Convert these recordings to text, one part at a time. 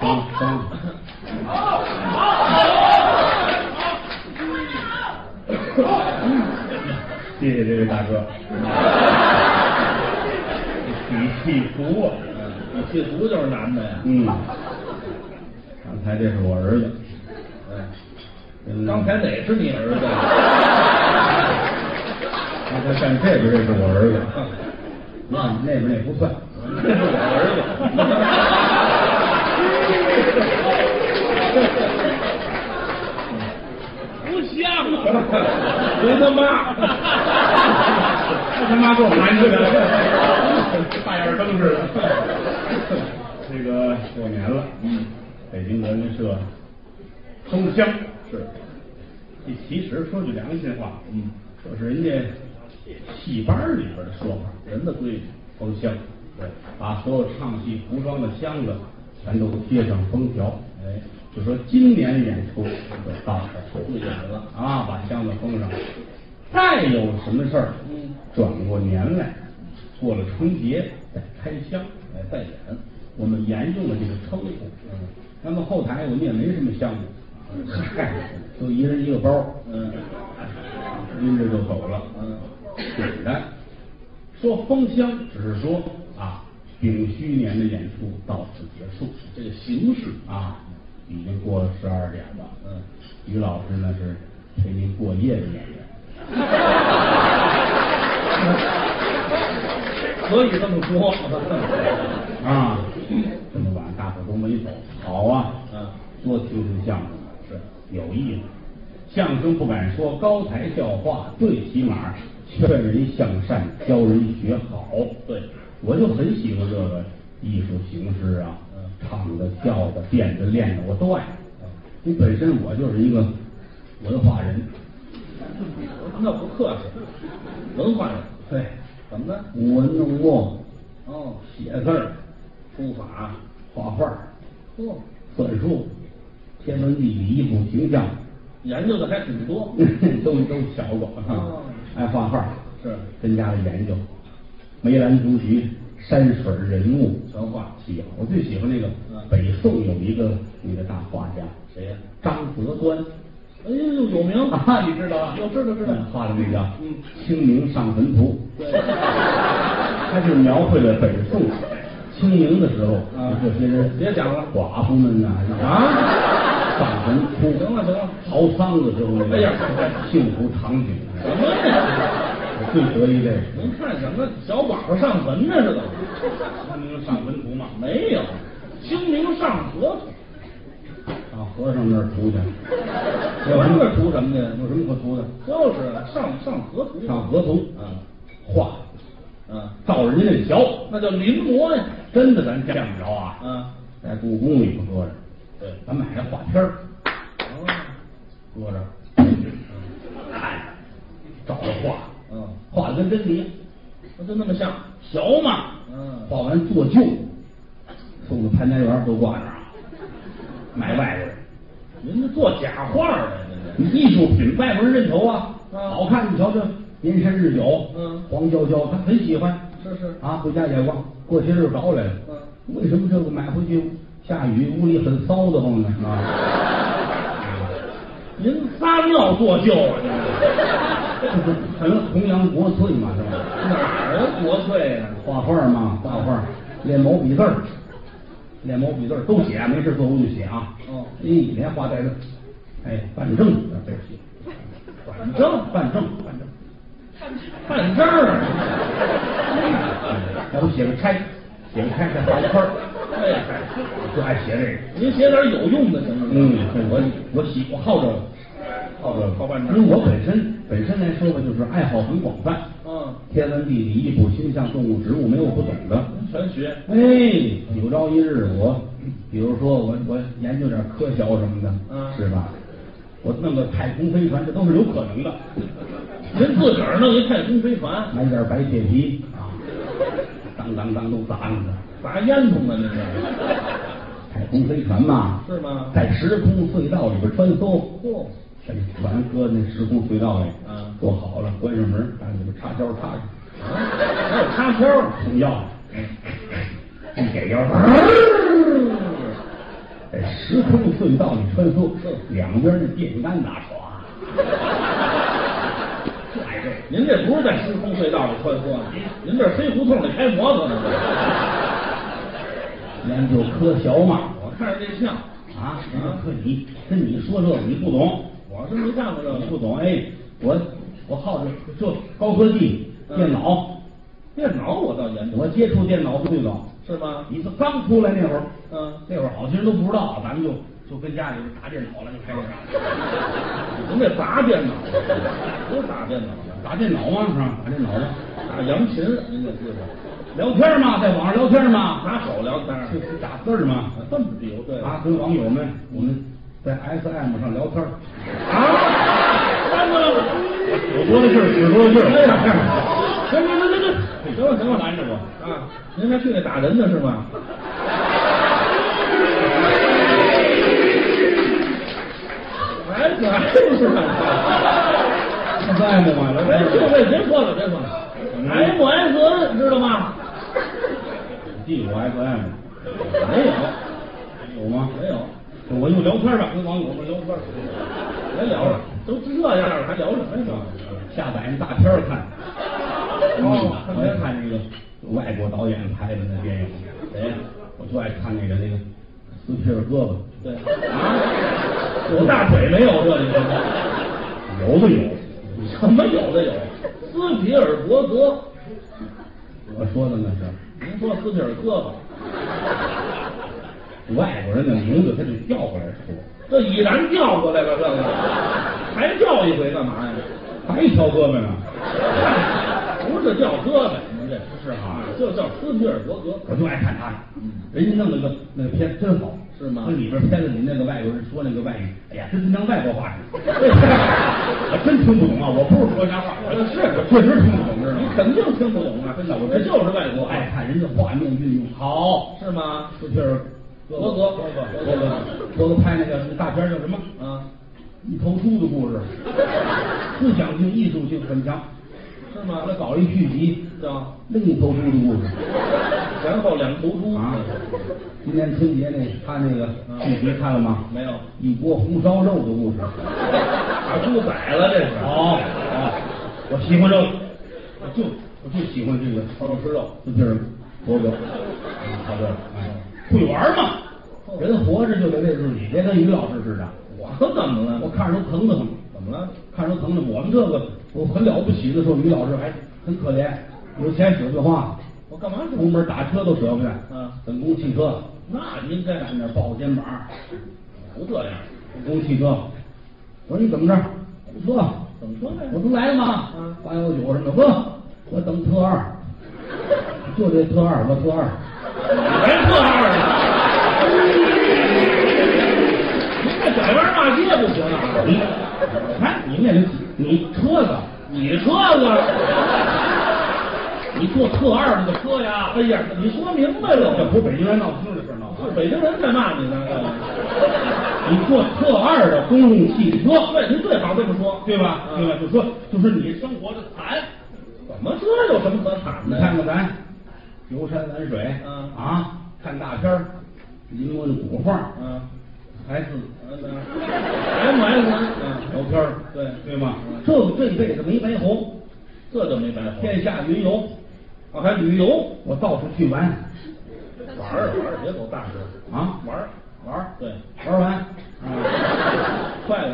啊，风。谢谢这位大哥。语气足啊， 语气足就是男的呀。 刚才这是我儿子。 刚才哪是你儿子？ 刚才站这边这是我儿子。那边那不算。 这是我儿子。不像啊！回他妈！ 他妈给我盘去了，大眼灯似的。这个过年了，北京德云社封箱是。这其实说句良心话，这是人家戏班里边的说法，人的规矩，封箱。对，把所有唱戏服装的箱子全都贴上封条。就说今年演出就到这不演了啊，把箱子封上。再有什么事儿，转过年来，过了春节再开箱，再演。我们沿用了这个称呼。那么后台我们也没什么箱子，嗨，就一人一个包，拎着就走了，简单。说封箱只是说啊，丙戌年的演出到此结束，这个形式啊。已经过了12点了，于老师呢是陪您过夜的演员， 可以这么说啊，这么晚大伙都没走，好啊，多听听相声是有意思，相声不敢说高台笑话，最起码劝人向善，教人学好。对，我就很喜欢这个艺术形式啊。唱的、跳的、变的、练的，我都爱。你本身我就是一个文化人， 那不客气，文化人。 对， 怎么的？ 舞文弄墨，写字儿、 书法、 画画，算术、天文地理、衣服形象， 研究的还挺多， 都学过。爱画画是跟家里研究梅兰竹菊。山水人物全画喜好，我最喜欢那个北宋有一个那个大画家，谁呀？张择端。 哎呦，有名啊，你知道啊？ 知道。 画的那个《清明上坟图》，他是描绘了北宋清明的时候，这些人别讲了， 寡妇们呐上坟哭， 行了， 逃丧的时候那个幸福场景， 什么呀？ 最得意这个。 您看什么小寡妇上坟呢？这都清明上坟图嘛？ 没有，清明上河图。 啊，和尚那儿涂去。 和尚那儿涂什么呢？ 有什么可涂的？ 就是上河图。 上河图，画，照人家那瞧， 那叫临摹呀。 真的咱见不着啊。在故宫里头搁着。 对， 咱买个画片儿，搁着，看，照着画。画的跟真的一样， 就那么像， 小嘛，画完做旧，送到潘家园都挂那儿，卖外国人。 您这做假画的， 你艺术品外国人认头啊，好看，你瞧这年深日久，黄娇娇他很喜欢， 是啊，回家也逛，过些日子找来了，为什么这个买回去下雨屋里很骚的慌呢？ 您撒尿做旧啊？ 很弘扬国粹嘛，是吧？ 哪儿国粹啊？ 画画嘛，画画，练毛笔字儿，都写，没事做工就写啊。连画带字，办证这写，办证，要不写个差，再画一分儿。就爱写这个。 您写点有用的行吗？ 我好着。因为我本身来说吧，就是爱好很广泛。天文地理、艺术、星象、动物、植物，没有不懂的， 全学。 有朝一日比如说我研究点科学什么的，是吧？我弄个太空飞船，这都是有可能的。 您自个儿弄一太空飞船， 买点白铁皮啊，当都砸上去， 砸烟囱呢？这是太空飞船嘛？ 是吗？ 在时空隧道里边穿梭。这船搁那时空隧道里，做好了，关上门，把里边插销插上。 还有插销， 送药，一给药， 在时空隧道里穿梭，两边的电杆打唰。 您这不是在时空隧道里穿梭，您这黑胡同里开摩托呢。 研究科学嘛， 我看着这像啊，可你跟你说这个你不懂， 我是没看过这个， 不懂。哎，我好这高科技电脑， 我倒研究， 我接触电脑最早， 是吗？ 你是刚出来那会儿，那会儿好些人都不知道，咱们就跟家里打电脑了，就开始您这砸电脑，不是打电脑， 打电脑吗？是吧？打电脑吗？ 打扬琴，您这知道？ 聊天嘛，在网上聊天嘛， 拿手聊天， 就是打字嘛， 这么溜，对啊，跟网友们我们在 SM 上聊天啊，那个有多大劲儿使多大劲儿， 行了，拦着我啊！您还去那打人呢是吗？哎，可还不是很 SM 嘛，聊天别说了，MS 知道吗？ 记住 SM 没有， 有吗？ 没有， 我就聊天吧，跟网友们聊天， 别聊了，都这样了还聊什么呀？ 下载那大片看。我爱看那个外国导演拍的那电影，谁呀？我就爱看那个斯皮尔胳膊。 对啊，有大腿没有这里？ 有的有， 什么有的有？斯皮尔伯格， 我说的那是。 您说斯皮尔胳膊， 外国人的名字他就调过来说， 这已然调过来了，这个还调一回干嘛呀？ 还挑胳膊呢？ 不是叫胳膊，您这是啊， 就叫斯皮尔伯格。 我就爱看他，人家弄那个片真好， 是吗？ 那里边片子里那个外国人说那个外语，哎呀，真像外国话似的，我真听不懂啊！我不是说瞎话，我确实听不懂，知道吗？ 你肯定听不懂啊！真的，我这就是外国， 爱看人家画面运用好， 是吗？ 斯皮尔伯格拍那个大片叫什么？ 啊， 一头猪的故事，思想性、艺术性很强。 是吗？ 他搞一剧集叫另一头猪的故事， 前后两头猪啊！今年春节他那个剧集看了吗？ 没有， 一锅红烧肉的故事， 把猪宰了这是。 哦，我喜欢这个，我就喜欢这个好吃肉， 斯皮尔伯格，好的，会玩嘛？人活着就得为自己，别跟于老师似的。 我怎么了？ 我看着都疼得很。 怎么了？ 看着疼的，我们这个我很了不起的时候，于老师还很可怜，有钱舍不得花。 我干嘛？ 出门打车都舍不得。等公汽车， 那应该在那抱肩膀， 不这样。 公汽车，我说你怎么着？不说， 怎么说呢？ 我不来了吗？819什么的，不，我等特2，就这特2，我特2， 还特2呢？您这拐弯骂街不行啊！ 你看你那你车子， 你车子， 你坐特2那个车呀？ 哎呀，你说明白了， 这不北京人闹腾的事闹， 是北京人在骂你呢。 你坐特2的公共汽车， 对，您最好这么说， 对吧？对吧？就是你生活的惨， 怎么说有什么可惨的？ 你看看咱游山玩水，看大片儿，临摹的古画，孩子 ，MS， 聊天儿，对吗？这一辈子没白活， 这就没白活。 天下云游， 还旅游， 我到处去玩， 玩，别走大事啊，玩， 对， 玩完， 快了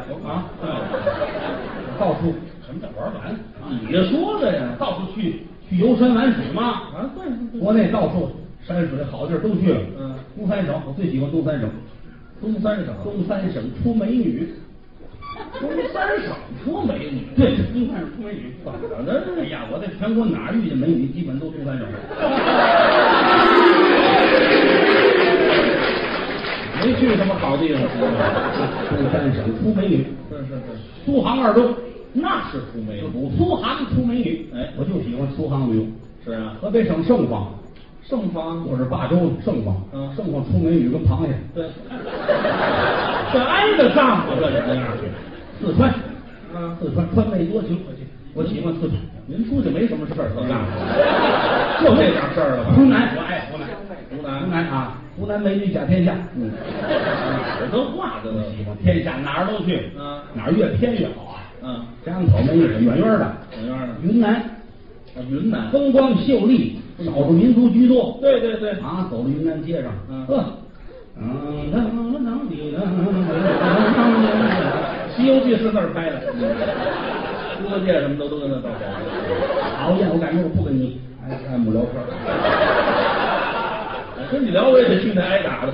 到处什么叫玩完？ 你说的呀， 到处去游山玩水嘛， 对， 国内到处山水好地儿都去了，东三省我最喜欢东三省。 东三省出美女， 东三省出美女， 对，东三省出美女， 怎么呢？ 哎呀，我在全国哪儿遇见美女，基本都东三省。 没去什么好地方， 东三省出美女， 是， 苏杭二中那是出美女， 苏杭出美女， 我就喜欢苏杭旅游。 是啊， 河北省盛况。 盛况， 我是霸州盛况，盛况出美女跟螃蟹， 对，这挨得上吗？这人呀， 四川，四川川美多情，我喜欢四川。 您出去没什么事儿可干，就这点事儿了吧？ 湖南，我爱湖南， 湖南啊， 湖南美女甲天下。 我都画的了， 喜欢天下哪儿都去，哪儿越偏越好啊。这样口美女是远远的，云南， 云南风光秀丽，少数民族居多。 对对对啊，走到云南街上， 西游记是那儿拍的，猪八戒什么都跟那到手。 讨厌，我感觉我不跟你爱慕聊天。 跟你聊我也得去那挨打的。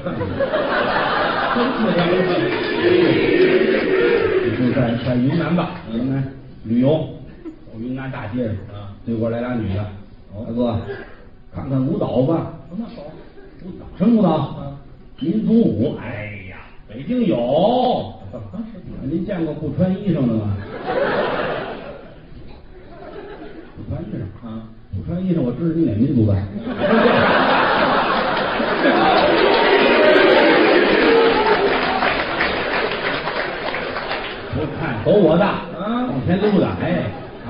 你就在云南吧，云南旅游，走云南大街上，对过来俩女的，大哥，看看舞蹈吧。 那好， 舞蹈什么舞蹈？民族舞。哎呀，北京有。您见过不穿衣裳的吗？不穿衣裳啊？不穿衣裳，我知道你哪民族的。我看走我的往前溜达，哎，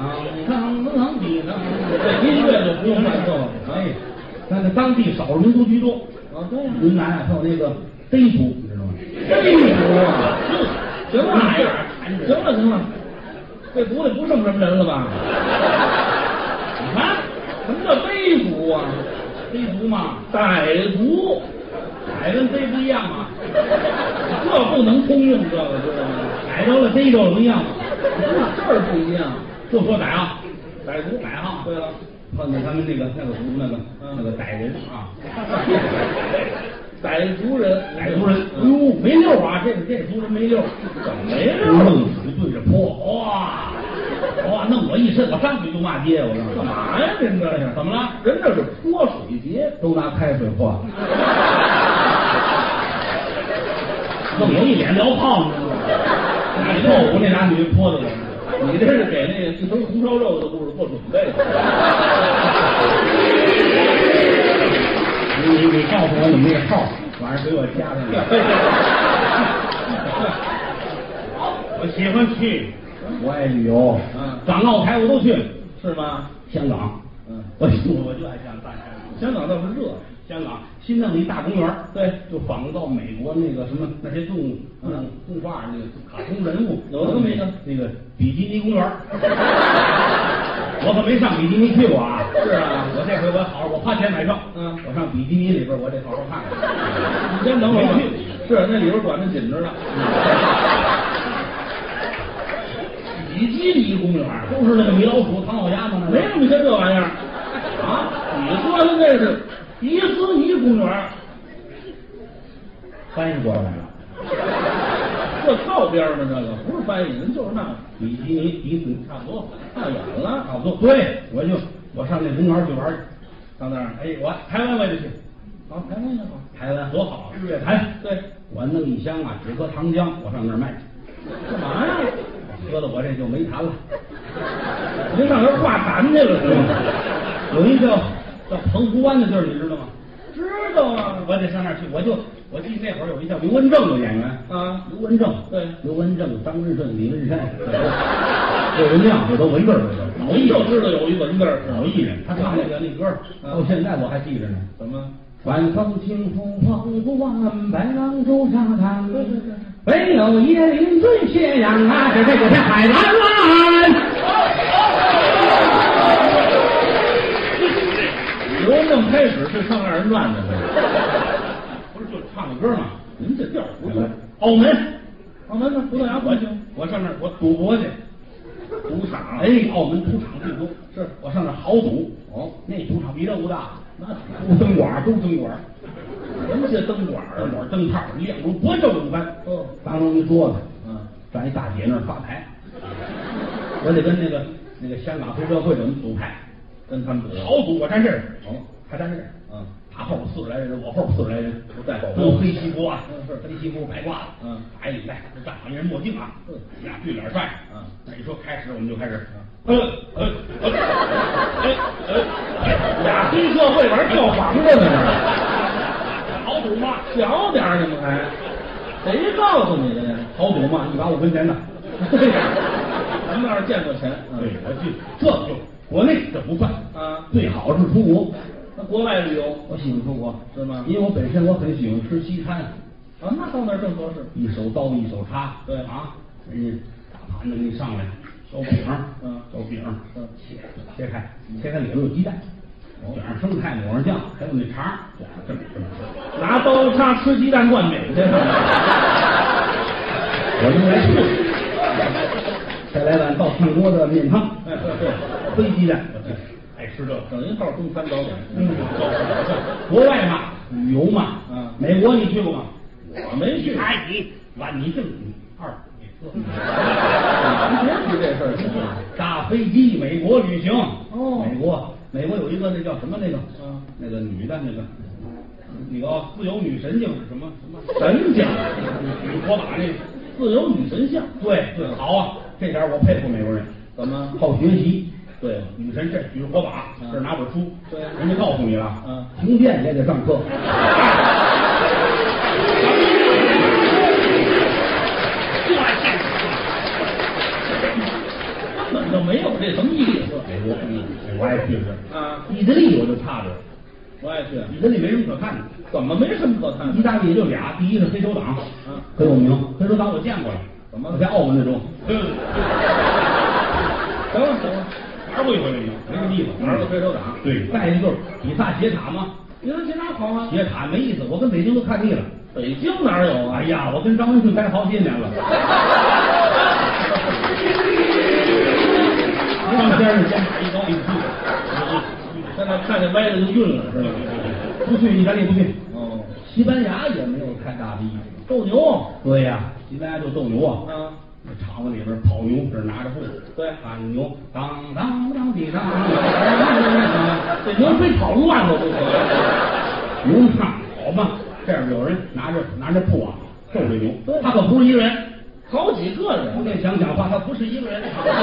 这音乐就不用伴奏了， 哎，但是当地少数民族居多对呀， 云南还有那个傣族，你知道吗？ 傣族啊，行了，行了，这族里不剩什么人了吧？你看，什么叫傣族啊？ 傣族嘛， 傣族， 傣跟傣不一样嘛， 这不能通用，这个知道吗？ 傣着了傣着了不一样嘛， 这儿不一样， 就说傣啊， 傣族傣哈。 对了， 碰见他们那个族那个傣人啊， 傣族人， 哟，没溜啊，这个族人没溜， 怎么没溜？ 弄水对着泼，哇，弄我一身，我上去就骂街，我告诉你， 干嘛呀？您这是怎么了？ 人这是泼水节， 都拿开水泼，弄我一脸燎泡，你知道吗？你这我那俩女泼的我。 你这是给那个一盆红烧肉的故事做准备的。 你告诉我你那号，晚上给我加上。我喜欢去，我爱旅游，港澳台我都去， 是吗？ 香港，我就爱香港。 香港倒是热， 香港新弄了一大公园， 对， 就仿照美国那个什么那些动画那个卡通人物， 有这么一个那个比基尼公园。我可没上比基尼去过啊。 是啊， 我这回我花钱买票，我上比基尼里边我得好好看看。 你先等会儿，是那里边管得紧着呢。 比基尼公园都是那个米老鼠、唐老鸭子， 没那么些这玩意儿啊！你说的那是迪士尼公园， 翻译过来了。 这靠边的这个不是翻译，人就是那比基尼迪士尼差不多， 太远了， 差不多。对，我上那公园去玩去， 到那儿， 哎，我台湾我也得去。 好，台湾也好， 台湾多好，日月潭。 对， 我弄一箱啊，止咳糖浆，我上那儿卖。 干嘛呀？ 喝了我这就没痰了。 您上那儿挂痰去了是吗？ 有一个叫澎湖湾的地儿，你知道吗？ 知道啊， 我得上那儿去。我记得那会儿有一叫刘文正的演员啊， 刘文正， 对， 刘文正、张之顺、李文山，这文亮这都文字儿的， 老艺就知道有一文字儿， 老艺人，他唱那歌，到现在我还记着呢。 怎么？ 晚风清风澎湖湾，白浪逐沙滩。唯有椰林最斜阳啊，这片海蓝蓝。 刘文正开始是唱二人转的， 不是就唱个歌吗？ 您这调不对。 澳门呢？葡萄牙不行， 我上那儿我赌博去， 赌场。 哎，澳门赌场最多，是我上那儿豪赌。那赌场比这屋大，那都灯管， 人家灯管灯泡亮如薄昼一般。当中一桌子，站一大姐那儿发牌，我得跟那个香港黑社会的赌牌，跟他们豪赌，我站这儿，他站这儿，他后边40来人，我后边40来人，都黑西服啊，黑西服白褂子，白领带，站好一人墨镜啊，俩对脸帅，那一说开始我们就开始， 俩黑社会玩跳房子呢， 豪赌嘛， 小点你们还，谁告诉你的呀？ 豪赌嘛，1把5分钱的， 咱们那儿见过钱， 对，我去，这就国内这不算啊， 最好是出国。 那国外旅游， 我喜欢出国， 是吗？ 因为我本身我很喜欢吃西餐。 啊，那到那儿正合适。 一手刀一手叉， 对啊，人家大盘子给你上来，小饼，小饼，切开里头有鸡蛋，卷上生菜，抹上酱，还有那肠，这么吃， 拿刀叉吃鸡蛋灌饼去。 我能来4，再来碗倒屉锅的面汤， 对， 飞鸡蛋，爱吃这个， 等于号中餐早点。 国外嘛，旅游嘛，美国你去过吗？ 我没去。 哎，你正2，你4， 别提这事儿行吗？ 大飞机美国旅行。 哦， 美国有一个那叫什么那个，那个女的那个自由女神经是什么神经？ 我把那自由女神像。对， 好啊，这点我佩服美国人， 怎么好学习？ 对， 女神这举着火把，这拿本书， 对， 人家告诉你了，停电也得上课。 根本就没有这什么意思。 美国爱去是意大利我就差着， 我爱去。 意大利没什么可看的， 怎么没什么可看的？ 意大利就俩，第一是黑手党，很有名。黑手党我见过了， 怎么我在澳门那种。 行了， 玩过一回没有？没什么意思， 玩过黑手党。 对，再一个就是比萨斜塔嘛， 你说斜塔好啊？ 斜塔没意思，我跟北京都看腻了。 北京哪有啊？ 哎呀，我跟张文顺待好些年了。张先生先打一高一低， 现在看见歪了就晕了，是吧？ 不去意大利不去。 哦， 西班牙也没有太大的意思。 斗牛。 对呀，西班牙就斗牛啊。那场子里边跑牛，这拿着布， 对， 看牛，当当当地当， 这牛非跑乱了不可。 牛唱好嘛，这样有人拿着布啊斗这牛，他可不是一个人， 好几个人。 不得想讲话，他不是一个人。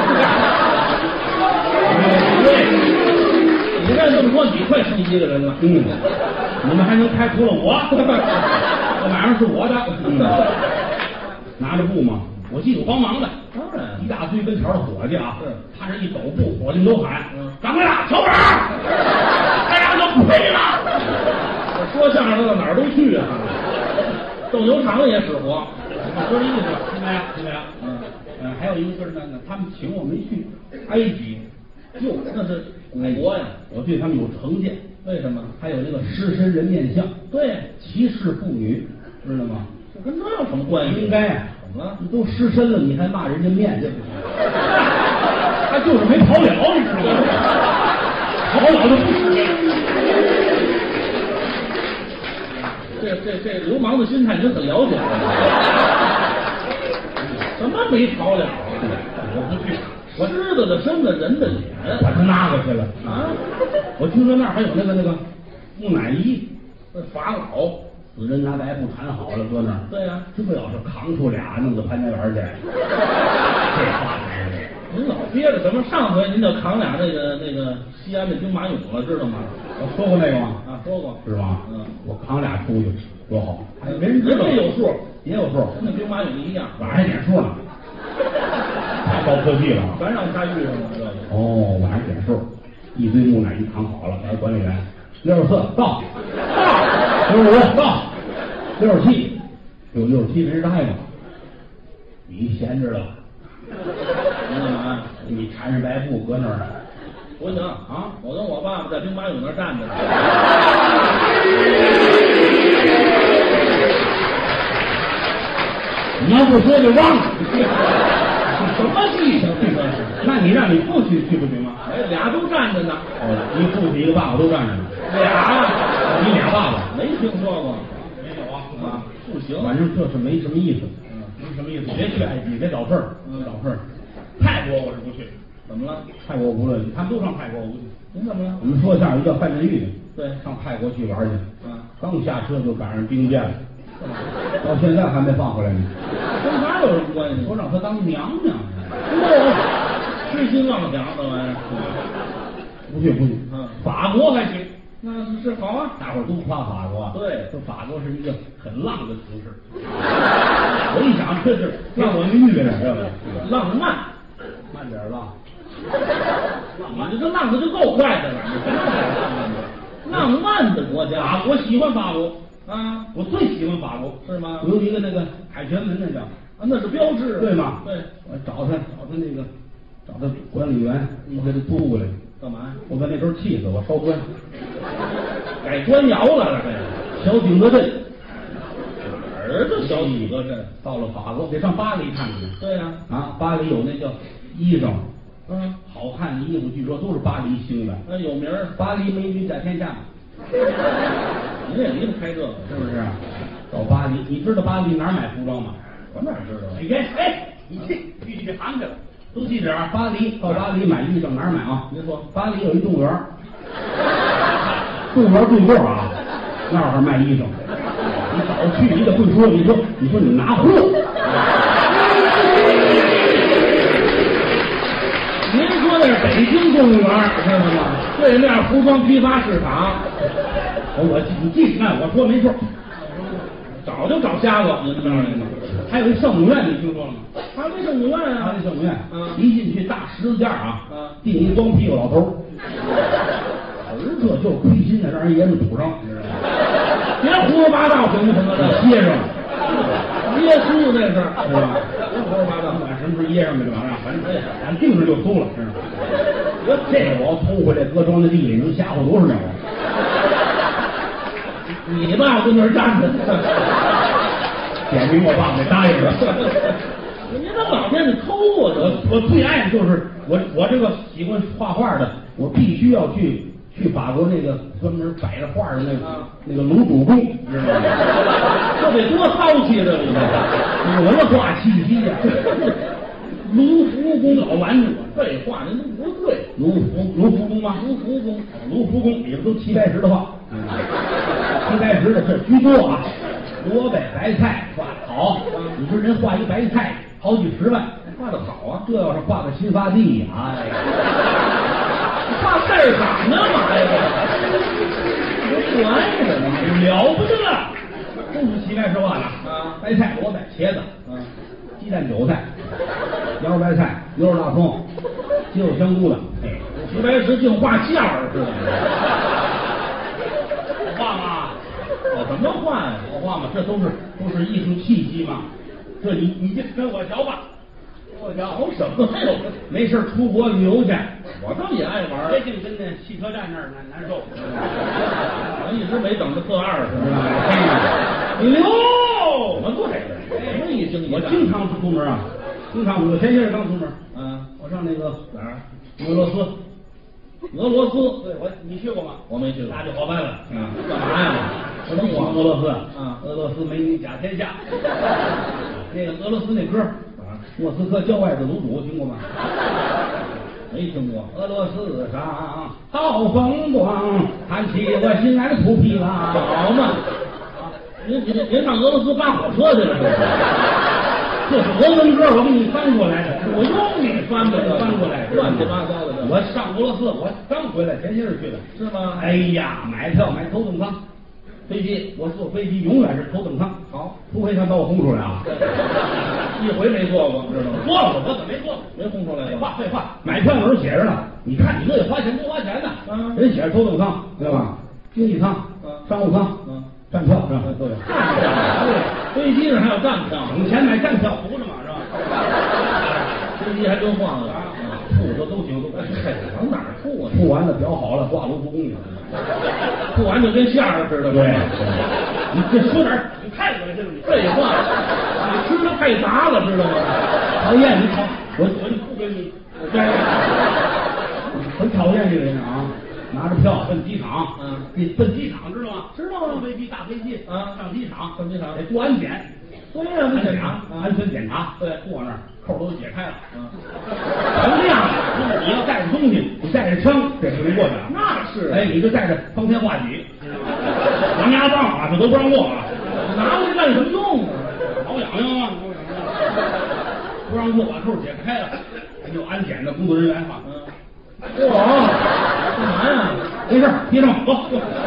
对，你再这么说，你快成一个人了。 你们还能开除了我？这晚上是我的。拿着布嘛。我记得帮忙的， 当然， 一大堆跟前的伙计啊，他这一抖步，伙计们都喊：“掌柜的，小本，大家都赔了。” 说相声的到哪儿都去啊，斗牛场也使活。 说这意思，听没有？听没有？还有一个就是那他们请我们去埃及， 哟，那是古国呀。 我对他们有成见， 为什么？ 还有那个狮身人面像， 对， 歧视妇女，知道吗？ 这跟这有什么关系？ 应该啊。你都失身了，你还骂人家面，这不行。他就是没跑了，你知道吗？跑了就不失身了。这流氓的心态您很了解。什么没跑了？ 我不去， 我狮子的身子，人的脸， 我他那个去了啊！ 我听说那儿还有那个木乃伊， 那法老。 死人拿白布缠好了，搁那儿。 对呀， 这要是扛出俩，弄到潘家园去，这话才是。 您老憋着什么？上回您就扛俩那个西安的兵马俑了，知道吗？ 我说过那个吗？ 说过， 是吗？我扛俩出去多好， 人家有数， 也有数， 跟那兵马俑一样， 晚上还点数呢，太高科技了， 全让他遇上了这个。 哦，晚上点数，一堆木乃伊扛好了，来管理员64到，65到，67有67人带吗？你闲着了， 你干嘛？ 你缠上白布搁那儿， 不行啊！我跟我爸爸在兵马俑那儿站着呢。 你要不说就忘了。 什么记性？这个是？ 那你让你父亲去不行吗？ 哎，俩都站着呢。 你父亲一个爸爸都站着呢。 俩？ 你俩爸爸？ 没听说过。 没有啊，不行。 反正这是没什么意思。没什么意思，别去埃及，别找事儿。找事儿。泰国我是不去。 怎么了？ 泰国不乐意，他们都上泰国，我不去。 您怎么了？ 我们说相声一个范振钰的， 对， 上泰国去玩去。刚下车就赶上兵变了，到现在还没放回来呢。 跟他有什么关系？ 说让他当娘娘呢。 痴心妄想这玩意儿。 不去。法国还行。 那是好啊， 大伙儿都夸法国。 对， 说法国是一个很浪的城市。我一想，这是让我遇见了， 浪漫， 慢点浪。 你这浪的就够快的了， 浪漫的国家， 法国喜欢法国啊， 我最喜欢法国， 是吗？ 我有一个那个凯旋门，那叫那是标志， 对吗？ 对， 我找他管理员，我给他租过来， 干嘛呀？ 我把那时候气死，我烧砖， 改官窑了，这小景德镇。 哪儿的小几个镇？ 到了法国，得上巴黎看看。 对呀， 巴黎有那叫衣裳，好看的衣服，据说都是巴黎兴的。 那有名儿， 巴黎美女在天下。 您也离不开这个， 是不是？到巴黎，你知道巴黎哪儿买服装吗？ 我哪知道？ 你去这行去了，都记着啊！巴黎到巴黎买衣裳哪儿买啊？ 您说， 巴黎有一动物园，动物园对过啊，那儿卖衣裳。你早去，你得会说，你说你拿货。 您说的是北京动物园，知道吗？对面服装批发市场。 你记着，我说没错。 早就找瞎子，您知道吗？ 还有一圣母院，你听说了吗？ 哈利圣母院啊， 哈利圣母院，一进去大十字架啊，钉一光屁股老头，这就是亏心的，让人爷们堵上，你知道吗？ 别胡说八道，行不行啊？ 这歇上， 耶稣那是吧？ 别胡说八道， 不管什么时候掖上去了，反正咱定上就租了，知道吗？这个我要偷回来搁装在地里，能吓唬多少人？ 你爸跟那儿站着， 点名我爸给答应了。 您怎么老天你偷我？ 我最爱的就是我这个喜欢画画的，我必须要去法国那个专门摆着画的那个卢浮宫，知道吗？ 这得多骚气这里头， 文化气息呀！ 卢浮宫老顽主， 废话，您都不对。 卢浮宫吗？ 卢浮宫里边都齐白石的画，齐白石的这居多啊。萝卜白菜画得好，你说人画一白菜好几十万， 画得好啊！ 这要是画个新发地，哎呀， 画菜市场干嘛呀？这玩意儿了不得了，都是齐白石画的白菜、萝卜、茄子，鸡蛋、韭菜，腰白菜、牛肉大葱、鸡肉香菇的， 齐白石净画馅儿似的。 画吗？ 我怎么画呀？ 我画嘛，这都是艺术气息嘛。这你就跟我瞧吧，跟我瞧什么呀？ 没事出国旅游去， 我倒也爱玩， 别净跟那汽车站那儿难受。 我一直没等着特二似的。 你溜， 我对，没一经我经常出门啊，我前些日刚出门，我上那个哪儿？ 俄罗斯。 对， 你去过吗？ 我没去过， 那就好办了。 干嘛呀？ 我喜欢俄罗斯。俄罗斯美女甲天下。那个俄罗斯那歌莫斯科郊外的卤煮听过吗？ 没听过。 俄罗斯上好风光，看起我心爱的土皮郎。 好嘛，您上俄罗斯扒火车去了是吧？ 这是俄文歌，我给你翻过来的， 我用你翻的， 翻过来， 乱七八糟的。 我上俄罗斯，我刚回来，前些日去的， 是吗？ 哎呀，买票买头等舱，飞机，我坐飞机永远是头等舱。 好， 除非他把我轰出来啊， 一回没坐过，知道吗？ 坐了，我怎么没坐？ 没轰出来。 废话，买票那时候写着呢，你看你乐意花钱多花钱呢，人写着头等舱，知道吧？经济舱，商务舱，站票是吧？都有。 飞机上还有站票， 省钱买站票扶着嘛，是吧？ 飞机还真晃了， 吐的都行，都往哪儿吐啊？ 吐完了表好了，挂卢浮宫去了。 吐完就跟馅儿似的。 对，你这说点，你太恶心了，你废话，你吃的太杂了，知道吗？ 讨厌你我就不跟你，很讨厌这个人啊！拿着票奔机场，奔机场知道吗？ 知道啊， 大飞机上机场得过安检。 对呀， 安检查，安全检查， 对， 过那儿扣都解开了，什么样？你要带着东西，你带着枪，这不能过去啊。 那是， 哎，你就带着方天画戟、狼牙棒啊，这都不让过啊。 拿回来干什么用啊？ 挠痒痒啊，不让过，把扣解开了，有安检的工作人员啊。 哇，干嘛呀？ 没事，别上走。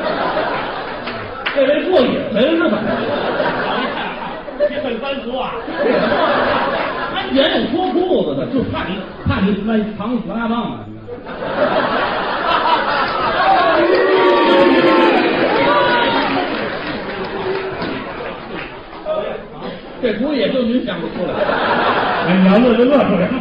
这位过瘾来了是吧？ 这很翻俗啊！ 安检有脱裤子的， 就怕你那藏狼牙棒啊！ 这主意也就您想不出来。 哎，你要乐就乐出来了。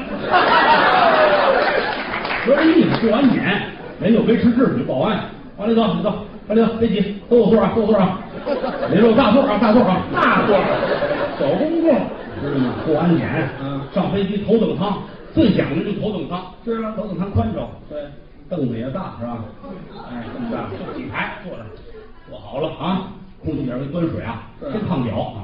说这意思，过完年人就维持秩序，保安往里走，你走，往里走，别挤，都有座啊，都有座啊，里头大座啊，大座啊， 大座，小公共， 知道吗？过完年，上飞机头等舱，最讲究就头等舱， 是啊， 头等舱宽敞， 对， 凳子也大，是吧？哎，这么大，就几排坐着，坐好了啊，空气点给端水啊，先烫脚啊。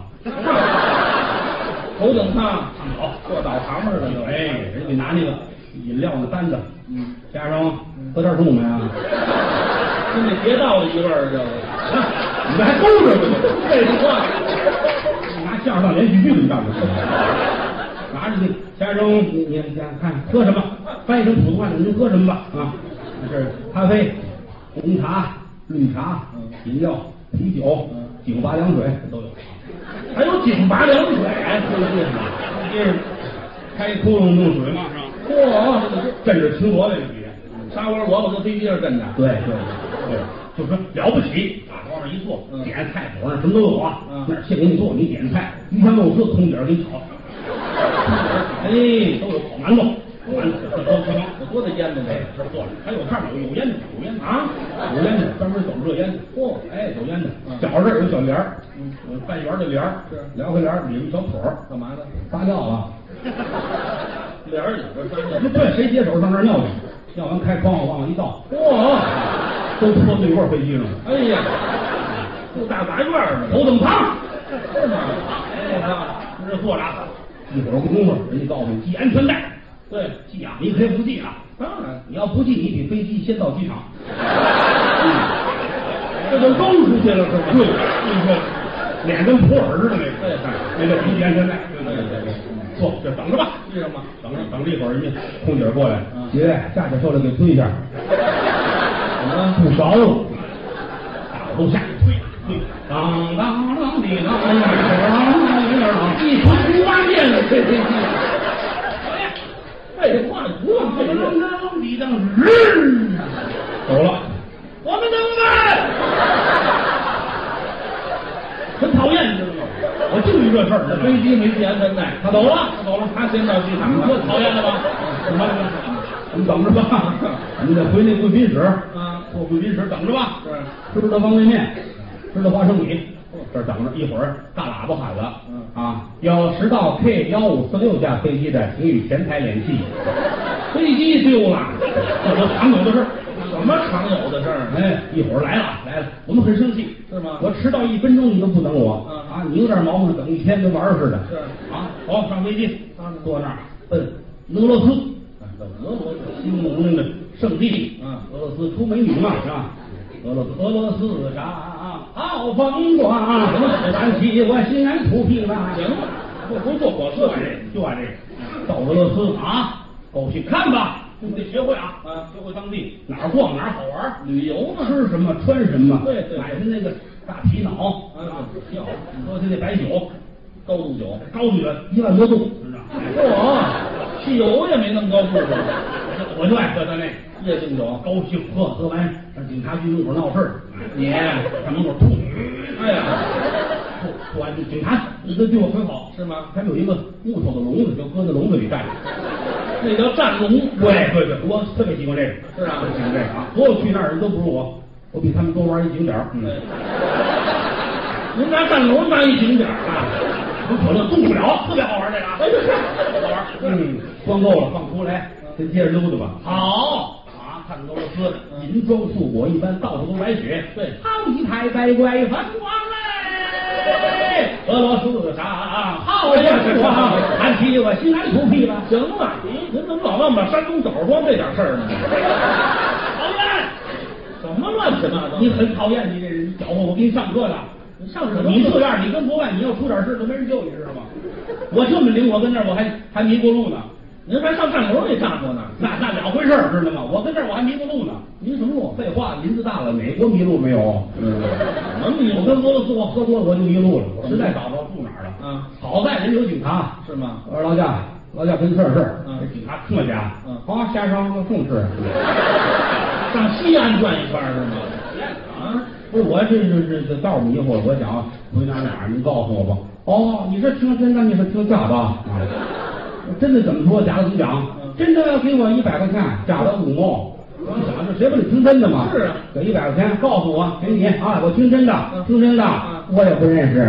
头等舱烫脚， 做导航似的就， 哎，人给拿那个饮料的单子，先生喝点重没啊？ 跟那街道的一味儿就， 你们还勾着呢？ 废话， 拿相声当连续剧你干的？拿着去，先生，你看喝什么？翻译成普通话，您喝什么吧？啊，这是咖啡、红茶、绿茶、饮料、啤酒、井拔凉水都有。 还有井拔凉水， 这是开窟窿弄水嘛，是吧？ 嚯， 镇着青罗那个底下， 沙窝萝卜搁飞机上镇着， 对，就说了不起啊！往那一坐，点菜谱上什么都有啊。那儿现给你做，你点菜，鱼香肉丝，空姐给你炒。哎，都有烤馒头，这都不行， 有多大烟呢？ 这坐着，还有上面有烟的，有烟的啊， 有烟的，专门走热烟的。嚯，哎，有烟的，脚这儿有小帘儿，半圆的帘儿，是撩开帘儿，里面小腿儿， 干嘛呢？ 撒尿啊。 帘儿里边撒尿， 对，谁接手上那儿尿去？尿完开窗户往外一倒， 嚯， 都泼对过飞机上了。 哎呀，住大杂院呢， 头等舱， 是吗？ 你这坐着，一会儿功夫，人家告诉你系安全带。对，系啊，你可以不系啊。 当然， 你要不系，你比飞机先到机场。 这就扔出去了是吗？ 对，你说脸跟普洱似的那个比系安全带。对。坐，就等着吧。 是什么？ 等着一会儿，人家空姐过来，姐下去受了给推一下。 怎么不着了？大伙都下去推，当当当的当，一出出八遍了，这飞机。 废话，不用废话。 走了， 我们等等， 很讨厌，你知道吗？我就遇这事儿， 这飞机没系安全带， 他走了， 他先到机场了， 这讨厌了吧？什么？你等着吧，你得回那贵宾室啊， 坐贵宾室等着吧。 是， 吃的方便面，吃的花生米，这儿等着。一会儿大喇叭喊了，有10到 K1546架飞机的，请与前台联系。飞机丢了，这都常有的事儿。 什么常有的事儿？ 哎，一会儿来了，我们很生气， 是吗？ 我迟到1分钟你都不等我，你有点毛病，等一天跟玩儿似的。 是啊，好，上飞机，坐那儿奔俄罗斯，心目中的圣地，俄罗斯出美女嘛，是吧？俄罗斯上好风光，燃起我心安土皮吧。 行了，不坐火车就按这个，到俄罗斯啊，高兴看吧。你得学会啊，学会当地哪儿逛哪儿好玩， 旅游嘛， 吃什么穿什么， 对， 买的那个大皮脑挺好，喝的那白酒， 高度酒， 高度了1万多度，知道吗？ 汽油也没那么高度吧？ 我就爱喝他那夜敬酒， 高兴喝完上警察局门口闹事儿，你上门口吐， 哎呀， 吐完警察你这对我很好是吗？ 他们有一个木头的笼子，就搁在笼子里站着。 那叫战龙， 对，我特别喜欢这个， 是啊， 喜欢这个啊！所有去那儿人都不如我比他们多玩一景点儿。 您拿战龙当一景点啊？ 有可乐动不了，特别好玩这个啊！ 哎， 好玩。装够了放出来，先接着溜达吧。好啊，看俄罗斯银装素裹一般，到处都白雪。 对， 好一台在怪风光嘞！俄罗斯上好风光，看起我心安土皮了。 行了，您怎么老让把山东枣装这点事儿呢？ 讨厌！ 什么乱七八糟？ 你很讨厌你这人，搅和我给你上课的。 你上什么？ 你这样，你跟国外你要出点事都没人救你，知道吗？我这么灵，我跟那儿我还迷过路呢。 您还上战楼里站过呢？ 那两回事儿，知道吗？我跟这儿我还迷过路呢。 迷什么路？ 废话，林子大了，哪国迷路没有？ 怎么迷路？ 我跟俄罗斯我喝多了我就迷路了，我实在找不着住哪儿了。好在人有警察， 是吗？ 我说老家跟这儿是，这警察听了家，好，先生重视。 上西安转一圈是吗？ 不是我这道迷糊了，我想回哪儿您告诉我吧。 哦，你是听真的，你是听假的啊？真的怎么说？假的怎么讲？真的要给我100块钱，假的5毛。我想着谁不得听真的嘛？ 是啊， 给100块钱，告诉我给你啊，我听真的，听真的，我也不认识。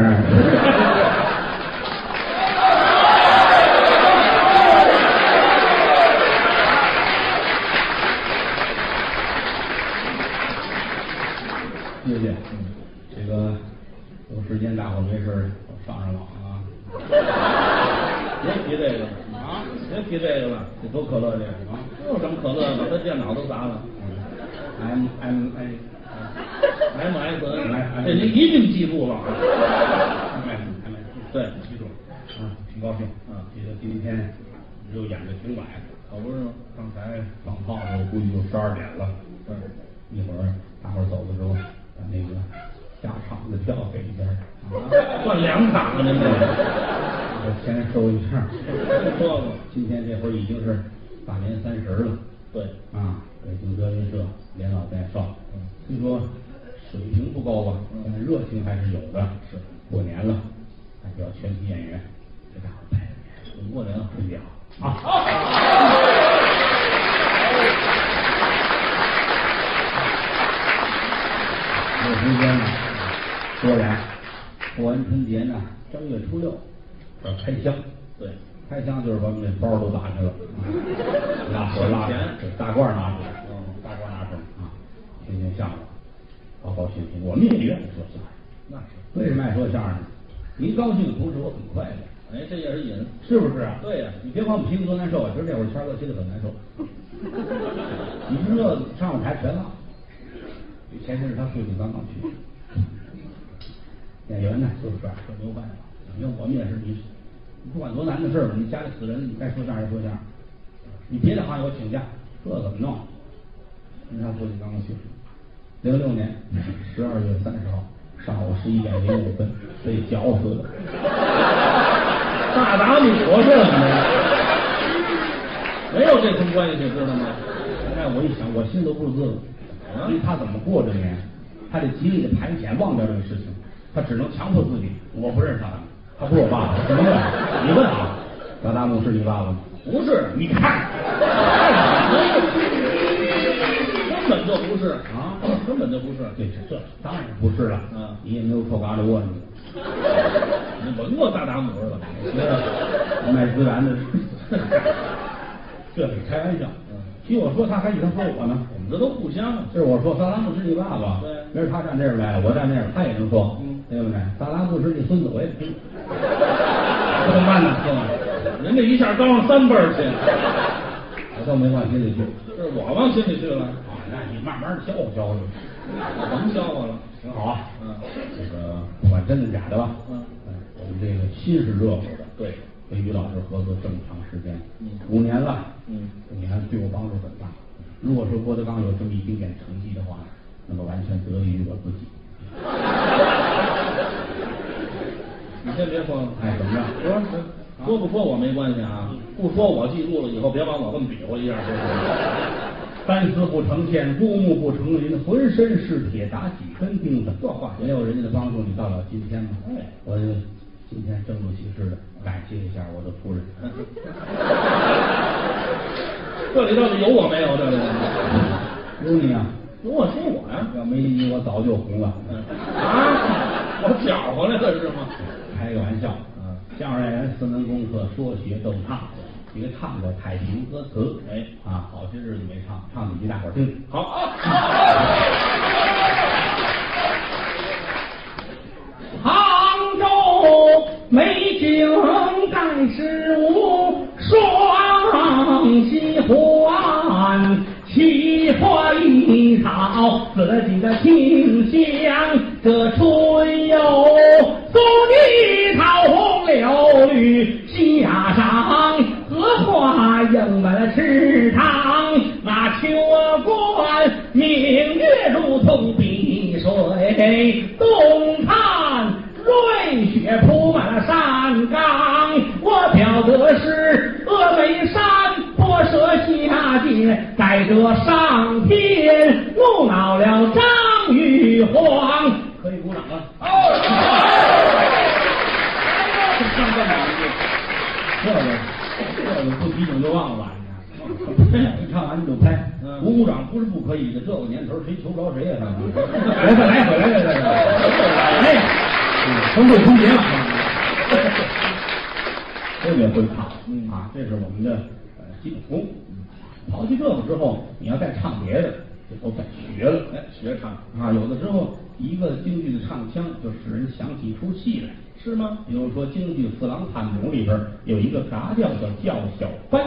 谢谢，这个有时间大伙没事上网啊。别提这个啊，别提这个了，这多可乐这个啊，有什么可乐的？把电脑都砸了。这您一定记住了。对，记住，挺高兴啊。记得今天又演的挺晚，可不是吗？刚才放炮我估计就12点了。一会儿大伙走的时候，把那个下场的票给一下， 算2场了，您这我先收一下。 说过， 今天这会儿已经是大年30了。 对啊，北京德云社连老带少，虽说水平不高吧，但热情还是有的。是过年了，代表全体演员给大伙拜个年，过年了，春节好啊！有时间呢，果然过完春节呢，正月初6要开箱。对，开箱就是把我们这包都打开了，拉火拉这大褂拿出来，大褂拿出来啊，听听相声，高高兴兴。我们也愿意说相声，那是为什么爱说相声呢？您高兴的同时，我很快乐。哎，这也是瘾，是不是啊？对呀，你别管我们心里多难受啊！其实这会儿谦哥心里很难受。你知道上舞台全了。前阵子他父亲刚刚去世，演员呢就是这没有办法。因为我们也是，你不管多难的事儿，你家里死人，你该说相声说相声。你别的行业我请假，这怎么弄？因为他父亲刚刚去世，06年12月30号上午11点05分被绞死的。 大打你活着呢，没有这层关系，知道吗？ 现在我一想，我心都不滋了。因为他怎么过这年？他得极力的排遣，忘掉这个事情，他只能强迫自己。我不认识他，他不是我爸爸。什么问？你问啊？大大牧是你爸爸吗？不是，你看， 根本就不是啊， 根本就不是。 这当然不是了。你也没有臭嘎瘩窝， 你闻过大大母是吧？ 卖孜然的，这是开玩笑。听我说，他还以他说我呢， 我们这都互相。 就是我说萨拉姆是你爸爸，对，明儿他站这儿来，我站那儿，他也能说，对不对？萨拉姆是你孙子，我也听，怎么办呢？是吧？ 人家一下高上3辈儿去， 我倒没往心里去， 是我往心里去了啊，那你慢慢消化消化， 甭消化了， 挺好啊。这个不管真的假的吧，我们这个心是热乎的，对。跟于老师合作这么长时间，5年了，5年对我帮助很大。如果说郭德纲有这么一丁点成绩的话，那么完全得益于我自己。 你先别说了， 哎，怎么着？ 说不说我没关系啊，不说我记住了，以后别往我这么比划一下。 三思不成线，入木不成林，浑身是铁，打几根钉子。这话没有人家的帮助，你到了今天吗？哎，我今天郑重其事的感谢一下我的夫人。 这里到底有我没有？这里有你啊！ 有我说我呀！ 要没你，我早就红了。 我搅和来这是吗？ 开个玩笑。相声演员4门功课，说学逗唱。这个唱过太平歌词，好些日子没唱，唱几句大伙儿听。好。杭州美景盖世无双喜欢，奇花异草自己的清香。这春有送你桃红柳绿夏上，荷花映满了池塘。那秋观明月如同碧水东看，瑞雪铺满了山岗。我表的是峨眉山，波舍下界，在这上天怒恼了张玉皇。可以鼓掌了。 个不提醒就忘了。一唱完就拍，鼓掌不是不可以的。这个年头谁求不着谁呀？来再来，回来来，春会春节嘛，特别会唱啊！这是我们的基本功。刨去这个之后，你要再唱别的，就都在学了。学唱啊，有的时候一个京剧的唱腔就使人想起一出戏来。是吗？比如说京剧《四郎探母》里边有一个嘎调叫小班，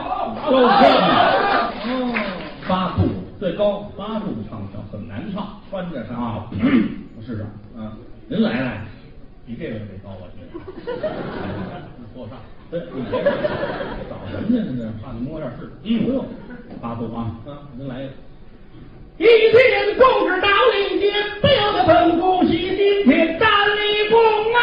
八度最高，八度的唱腔很难唱，翻着唱啊，是啊，您来，比这个得高，我觉得。坐上，对，找人家呢，怕你摸点事，不用，八度啊，您来一个。一天公之到领间，不由得本宫喜，今天站立宫啊。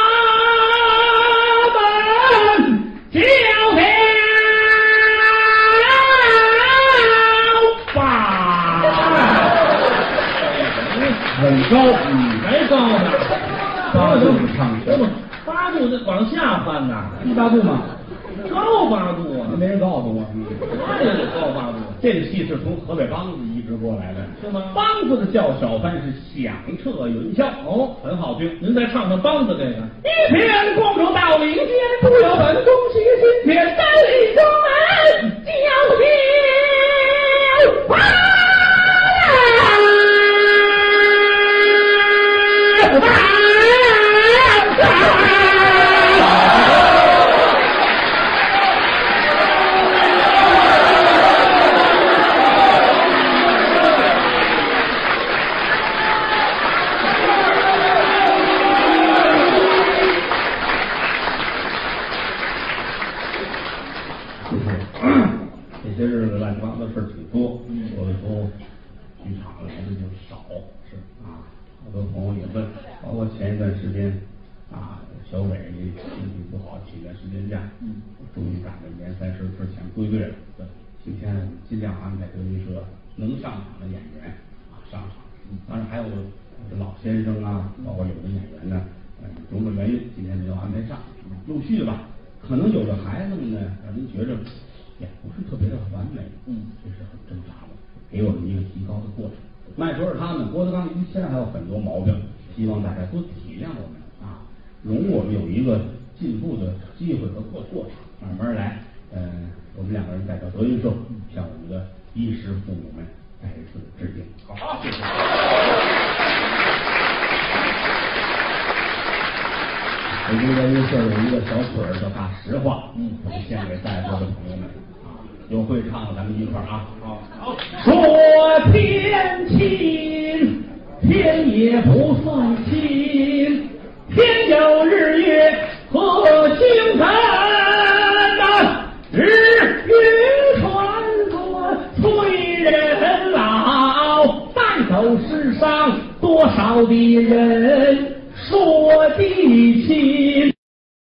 很高，还高呢，八度唱腔，八度这往下翻呐，低八度吗？高八度啊，没人告诉我，那也得高八度。这个戏是从河北梆子移植过来的，是吗？梆子的叫小番是响彻云霄，很好听。您再唱唱梆子这个。一片公主到领间，不由本宫喜，今天三里中门叫天。这些日子乱七八糟的事儿挺多，有的时候剧场来的就少，是啊，好多朋友也问，包括前一段时间啊，小伟身体不好，请段时间假，终于赶在年30之前归队了。对，今天尽量安排德云社能上场的演员上场，当然还有老先生啊，包括有的演员呢，种种原因今天没有安排上，陆续的吧。可能有的孩子们呢，让人觉着也不是特别的完美，这是很正常的，给我们一个提高的过程。麦说是他们，郭德纲现在还有很多毛病，希望大家多体谅我们啊，容我们有一个进步的机会和过程，慢慢来。我们两个人代表德云社向我们的衣食父母们再一次致敬。好，谢谢。北京德云社有一个小曲儿叫《大实话》，献给在座的朋友们啊，有会唱的咱们一块儿啊。好，说天亲，天也不算亲，天有日月和星辰呐，日月穿过催人老，带走世上多少的人。说地亲，